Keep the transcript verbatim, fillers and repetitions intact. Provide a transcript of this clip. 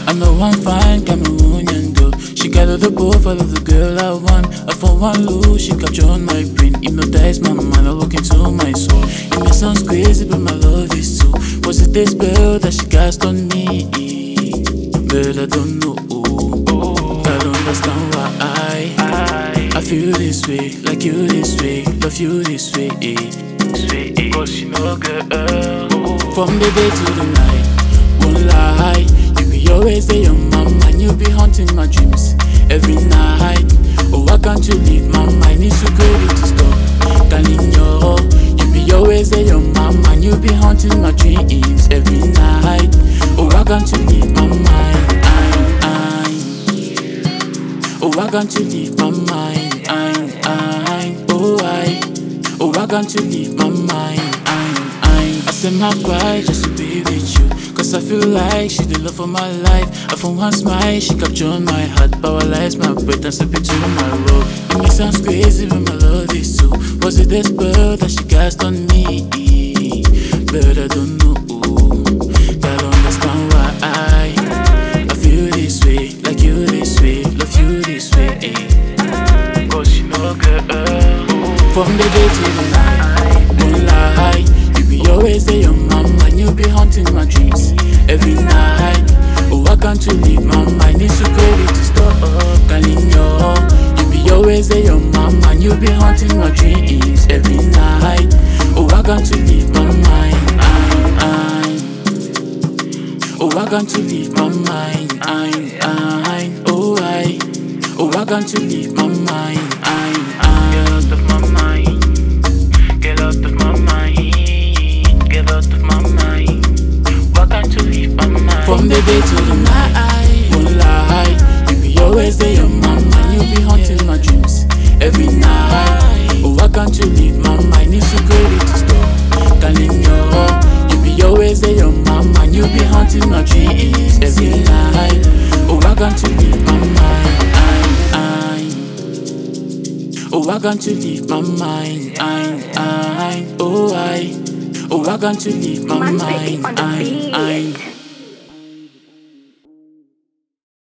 I know I'm fine, Cameroonian girl. She got all the profile of the girl I want. I for one lose, she captured my brain. Hypnotize my mind, I look into my soul. It may sound crazy, but my love is true. Was it this spell that she cast on me? But I don't know. I don't understand why I I feel this way, like you this way, love you this way. Cause you know, girl, from the day to the night, won't lie. You be always there on my mind, you be haunting my dreams every night. Oh, why can't you leave my mind? It's so good to stop. Darling, yo, you be always there on my mind, you be haunting my dreams every night. Oh, why can't you leave my mind? I, I, oh, why can't you leave my mind? I, I, oh, I, oh, why can't you leave my mind? I, I, I said my pride just to be with you. Cause I feel like she's the love of my life. I from one smile, she captured my heart. Paralyzed my breath and step into my road. It may sound crazy, but my love is true. Was it the spell that she cast on me? But I don't know. Gotta understand why I I feel this way, like you this way, love you this way. Cause you know, girl, from the day to the night, won't lie. You be always there on my mind, you be haunting my dreams every night. Oh, why can't you leave my mind? It's so crazy to stop. Darling, yo, you be always there on my mind, you be haunting my dreams every night. Oh, why can't you leave my mind? I, I, oh, why can't you leave my mind? I, I, oh, I, oh, why can't you leave my mind? I, I, get out of my mind, get out of my mind, get out of my mind. Why can't you leave my mind? From the day to the night, won't lie. You be always there on my mind, you be haunting my dreams every night. Oh, why can't you leave my mind? It's so good to stop. Darling, yo, you be always there on my mind, you be haunting my dreams every night. Oh, why can't you leave my mind? I, I, oh, why can't you leave my mind? I, I, oh, I, oh, why can't you leave my Man, mind? on the I, beat. I.